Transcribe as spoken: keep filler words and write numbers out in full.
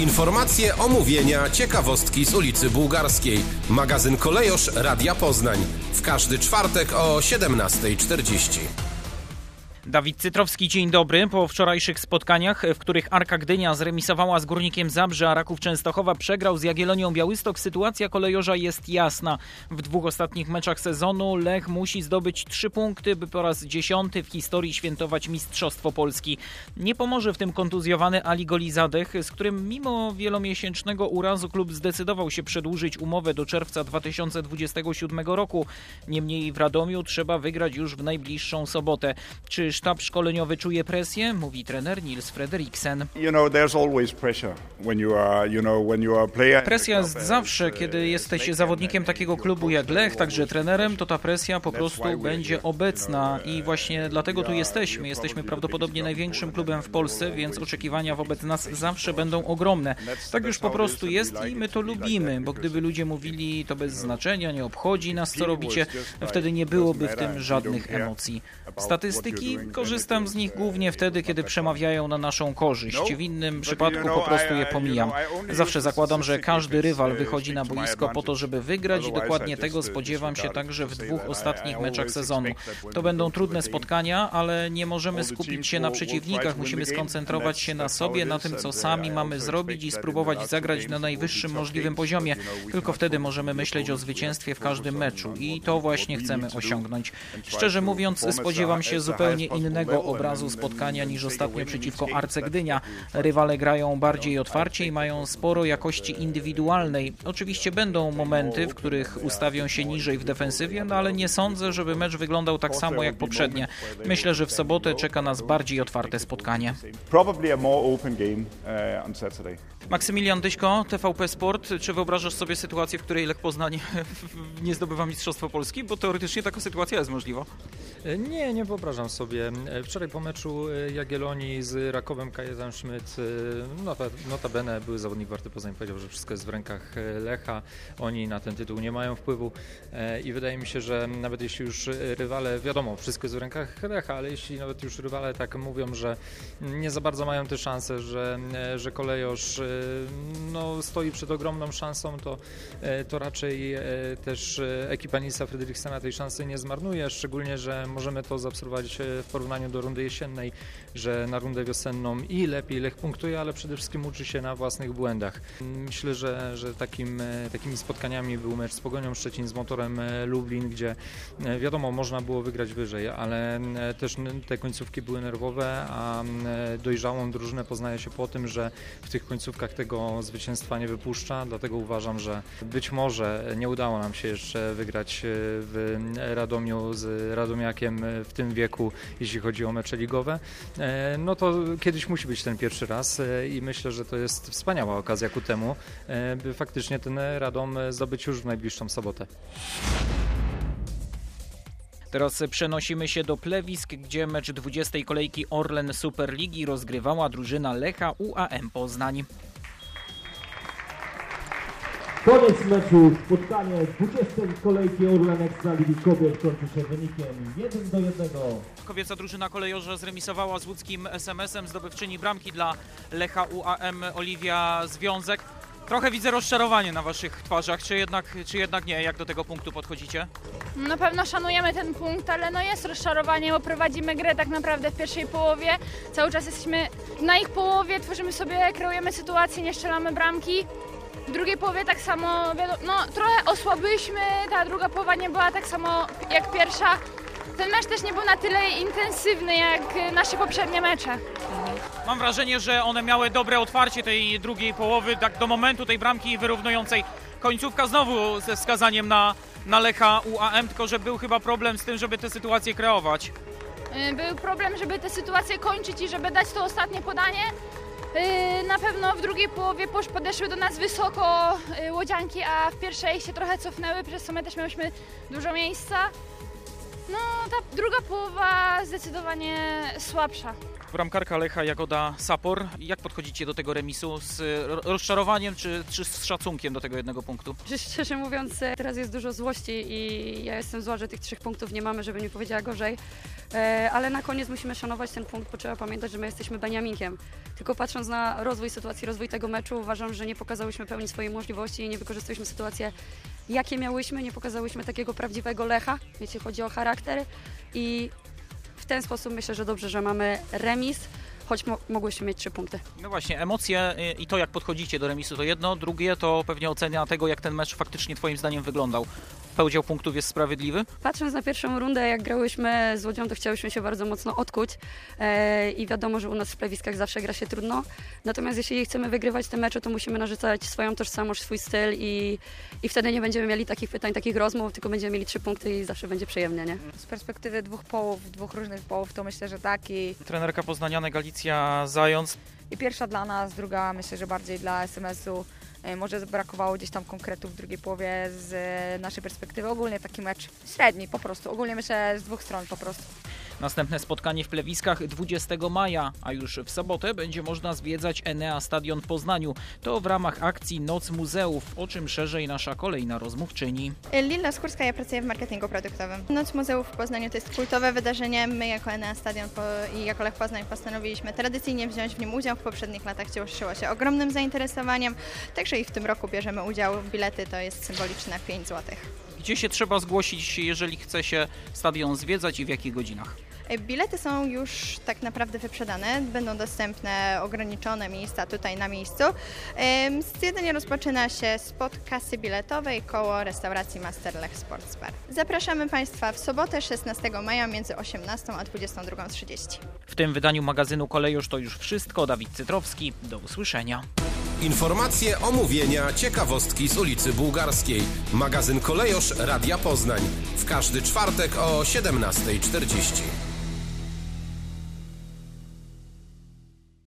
Informacje, omówienia, ciekawostki z ulicy Bułgarskiej. Magazyn Kolejosz Radia Poznań. W każdy czwartek o siedemnasta czterdzieści. Dawid Cytrowski, dzień dobry. Po wczorajszych spotkaniach, w których Arka Gdynia zremisowała z Górnikiem Zabrze, a Raków Częstochowa przegrał z Jagiellonią Białystok, sytuacja kolejorza jest jasna. W dwóch ostatnich meczach sezonu Lech musi zdobyć trzy punkty, by po raz dziesiąty w historii świętować Mistrzostwo Polski. Nie pomoże w tym kontuzjowany Ali Golizadeh, z którym mimo wielomiesięcznego urazu klub zdecydował się przedłużyć umowę do czerwca dwa tysiące dwudziestego siódmego roku. Niemniej w Radomiu trzeba wygrać już w najbliższą sobotę. Czy sztab szkoleniowy czuje presję? Mówi trener Nils Frederiksen. Presja jest zawsze, kiedy jesteś zawodnikiem takiego klubu jak Lech, także trenerem, to ta presja po prostu będzie obecna i właśnie dlatego tu jesteśmy. Jesteśmy prawdopodobnie największym klubem w Polsce, więc oczekiwania wobec nas zawsze będą ogromne. Tak już po prostu jest i my to lubimy, bo gdyby ludzie mówili, to bez znaczenia, nie obchodzi nas, co robicie, wtedy nie byłoby w tym żadnych emocji. Statystyki? Korzystam z nich głównie wtedy, kiedy przemawiają na naszą korzyść. W innym przypadku po prostu je pomijam. Zawsze zakładam, że każdy rywal wychodzi na boisko po to, żeby wygrać i dokładnie tego spodziewam się także w dwóch ostatnich meczach sezonu. To będą trudne spotkania, ale nie możemy skupić się na przeciwnikach. Musimy skoncentrować się na sobie, na tym, co sami mamy zrobić i spróbować zagrać na najwyższym możliwym poziomie. Tylko wtedy możemy myśleć o zwycięstwie w każdym meczu i to właśnie chcemy osiągnąć. Szczerze mówiąc, spodziewam się zupełnie innego obrazu spotkania niż ostatnio przeciwko Arce Gdynia. Rywale grają bardziej otwarcie i mają sporo jakości indywidualnej. Oczywiście będą momenty, w których ustawią się niżej w defensywie, no ale nie sądzę, żeby mecz wyglądał tak samo jak poprzednie. Myślę, że w sobotę czeka nas bardziej otwarte spotkanie. Maksymilian Dyśko, T V P Sport. Czy wyobrażasz sobie sytuację, w której Lech Poznań nie zdobywa Mistrzostwa Polski? Bo teoretycznie taka sytuacja jest możliwa. Nie, nie wyobrażam sobie. Wczoraj po meczu Jagiellonii z Rakowem Kajetan Schmidt, notabene były zawodnik Warty Poznań, powiedział, że wszystko jest w rękach Lecha. Oni na ten tytuł nie mają wpływu i wydaje mi się, że nawet jeśli już rywale, wiadomo, wszystko jest w rękach Lecha, ale jeśli nawet już rywale tak mówią, że nie za bardzo mają te szanse, że, że kolejorz no, stoi przed ogromną szansą, to, to raczej też ekipa Nilsa Fredriksena tej szansy nie zmarnuje, szczególnie, że możemy to zaobserwować w porównaniu do rundy jesiennej, że na rundę wiosenną i lepiej Lech punktuje, ale przede wszystkim uczy się na własnych błędach. Myślę, że, że takim, takimi spotkaniami był mecz z Pogonią Szczecin, z Motorem Lublin, gdzie wiadomo, można było wygrać wyżej, ale też te końcówki były nerwowe, a dojrzałą drużynę poznaje się po tym, że w tych końcówkach tego zwycięstwa nie wypuszcza, dlatego uważam, że być może nie udało nam się jeszcze wygrać w Radomiu z Radomiakiem w tym wieku, jeśli chodzi o mecze ligowe, no to kiedyś musi być ten pierwszy raz i myślę, że to jest wspaniała okazja ku temu, by faktycznie ten Radom zdobyć już w najbliższą sobotę. Teraz przenosimy się do Plewisk, gdzie mecz dwudziestej kolejki Orlen Superligi rozgrywała drużyna Lecha U A M Poznań. Koniec meczu, spotkanie dwudziestej kolejki Orlen Ekstraligi Kobiet kończy się wynikiem jeden do jednego. Kobieca drużyna kolejorza zremisowała z łódzkim S M S-em, zdobywczyni bramki dla Lecha U A M Oliwia Związek. Trochę widzę rozczarowanie na waszych twarzach, czy jednak, czy jednak nie? Jak do tego punktu podchodzicie? Na pewno szanujemy ten punkt, ale no jest rozczarowanie, bo prowadzimy grę tak naprawdę w pierwszej połowie. Cały czas jesteśmy na ich połowie, tworzymy sobie, kreujemy sytuację, nie strzelamy bramki. W drugiej połowie tak samo, no trochę osłabyliśmy, ta druga połowa nie była tak samo jak pierwsza. Ten mecz też nie był na tyle intensywny jak nasze poprzednie mecze. Mam wrażenie, że one miały dobre otwarcie tej drugiej połowy, tak do momentu tej bramki wyrównującej. Końcówka znowu ze wskazaniem na, na Lecha U A M, tylko że był chyba problem z tym, żeby te sytuacje kreować. Był problem, żeby te sytuacje kończyć i żeby dać to ostatnie podanie. Na pewno w drugiej połowie podeszły do nas wysoko łodzianki, a w pierwszej się trochę cofnęły, przez co my też mieliśmy dużo miejsca. No, ta druga połowa zdecydowanie słabsza. Bramkarka Lecha Jagoda Sapor. Jak podchodzicie do tego remisu? Z rozczarowaniem czy, czy z szacunkiem do tego jednego punktu? Szczerze mówiąc, teraz jest dużo złości i ja jestem zła, że tych trzech punktów nie mamy, żeby nie powiedziała gorzej. Ale na koniec musimy szanować ten punkt, bo trzeba pamiętać, że my jesteśmy Beniaminkiem. Tylko patrząc na rozwój sytuacji, rozwój tego meczu, uważam, że nie pokazałyśmy pełni swojej możliwości i nie wykorzystaliśmy sytuację, jakie miałyśmy, nie pokazałyśmy takiego prawdziwego Lecha, jeśli chodzi o charakter i w ten sposób myślę, że dobrze, że mamy remis, choć mo- mogłyśmy mieć trzy punkty. No właśnie, emocje i to, jak podchodzicie do remisu, to jedno. Drugie to pewnie ocena tego, jak ten mecz faktycznie twoim zdaniem wyglądał. Podział punktów jest sprawiedliwy? Patrząc na pierwszą rundę, jak grałyśmy z Łodzią, to chciałyśmy się bardzo mocno odkuć e, i wiadomo, że u nas w plewiskach zawsze gra się trudno. Natomiast jeśli chcemy wygrywać te mecze, to musimy narzucać swoją tożsamość, swój styl i, i wtedy nie będziemy mieli takich pytań, takich rozmów, tylko będziemy mieli trzy punkty i zawsze będzie przyjemnie, nie? Z perspektywy dwóch połów, dwóch różnych połów, to myślę, że tak. I, Trenerka poznaniana Galicja Zając. I pierwsza dla nas, druga myślę, że bardziej dla es em esu. Może brakowało gdzieś tam konkretów w drugiej połowie z naszej perspektywy. Ogólnie taki mecz średni po prostu. Ogólnie myślę z dwóch stron po prostu. Następne spotkanie w plewiskach dwudziestego maja, a już w sobotę będzie można zwiedzać Enea Stadion w Poznaniu. To w ramach akcji Noc Muzeów, o czym szerzej nasza kolejna rozmówczyni. Lila Skórska, ja pracuję w marketingu produktowym. Noc Muzeów w Poznaniu to jest kultowe wydarzenie. My jako Enea Stadion i jako Lech Poznań postanowiliśmy tradycyjnie wziąć w nim udział. W poprzednich latach cieszyło się ogromnym zainteresowaniem, także i w tym roku bierzemy udział. Bilety to jest symboliczne pięć złotych. Gdzie się trzeba zgłosić, jeżeli chce się stadion zwiedzać i w jakich godzinach? Bilety są już tak naprawdę wyprzedane, będą dostępne ograniczone miejsca tutaj na miejscu. Zwiedzanie rozpoczyna się spod kasy biletowej koło restauracji Master Lech Sports Bar. Zapraszamy Państwa w sobotę szesnastego maja między osiemnastą a dwudziestą drugą trzydzieści. W tym wydaniu magazynu Kolejosz to już wszystko. Dawid Cytrowski, do usłyszenia. Informacje, omówienia, ciekawostki z ulicy Bułgarskiej. Magazyn Kolejosz Radia Poznań. W każdy czwartek o siedemnastej czterdzieści.